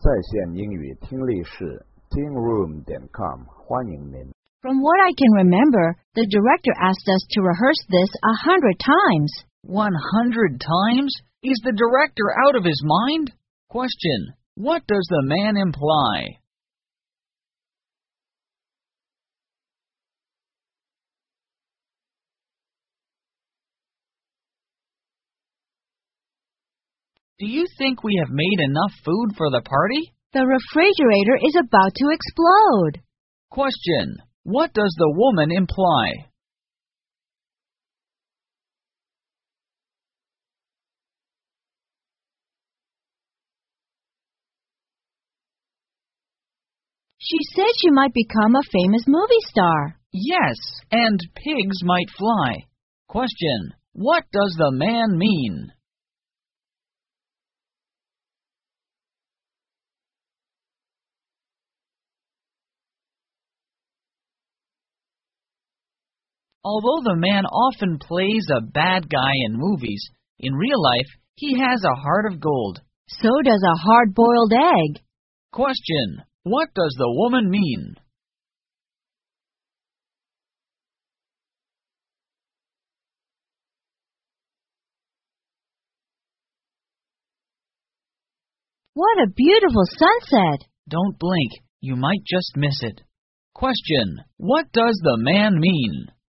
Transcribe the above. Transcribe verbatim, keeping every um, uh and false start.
在线英语听力室 teen room 点 com 欢迎您。 From what I can remember, the director asked us to rehearse this a hundred times. One hundred times? Is the director out of his mind? Question: What does the man imply? Do you think we have made enough food for the party? The refrigerator is about to explode. Question: What does the woman imply? She said she might become a famous movie star. Yes, and pigs might fly. Question: What does the man mean? Although the man often plays a bad guy in movies, in real life, he has a heart of gold. So does a hard-boiled egg. Question: What does the woman mean? What a beautiful sunset. Don't blink, you might just miss it. Question: What does the man mean?